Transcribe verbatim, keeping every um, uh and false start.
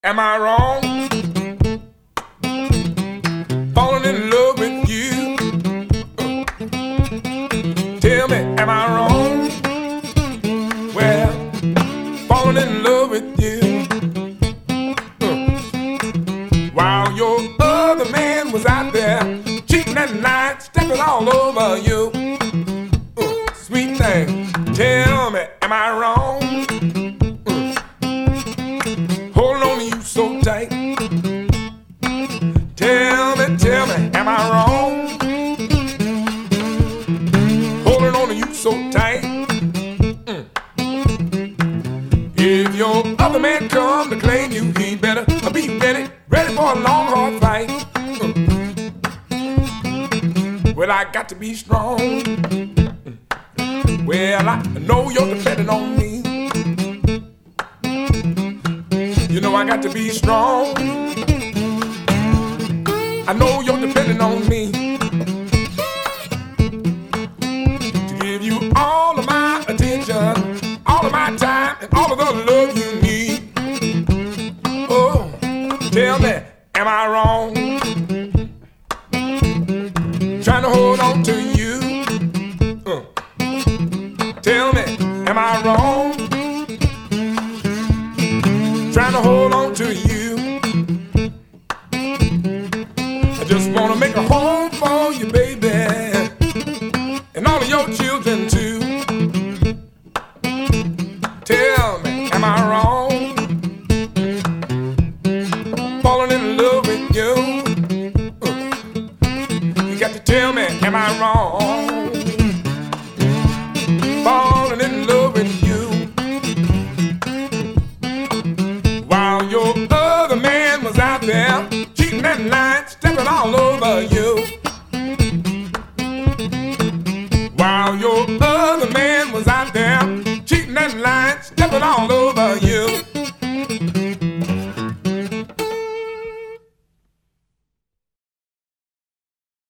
Am I wrong? Falling in love with you. Uh. Tell me, am I wrong? Well, falling in love with you. Uh. While your other man was out there cheating at night, stepping all over you. Uh. Sweet thing, tell me, am I wrong? So tight. Tell me, tell me, am I wrong? Holding on to you so tight. Mm. If your other man come to claim you, he better be ready, ready for a long, hard fight. Mm. Well, I got to be strong. Mm. Well, I know you're depending on me. You know I got to be strong. I know you're depending on me to give you all of my attention, all of my time, and all of the love you need. Oh, tell me, am I wrong? Trying to hold on to you. Uh. Tell me, am I wrong? Trying to hold on to you. I just wanna make a home for you, baby, and all of your children too. Tell me, am I wrong? Falling in love with you. Uh, you got to tell me, am I wrong? Falling in love with you. Your other man was out there cheating at night, stepping all over you. While your other man was out there cheating at night, stepping all over you.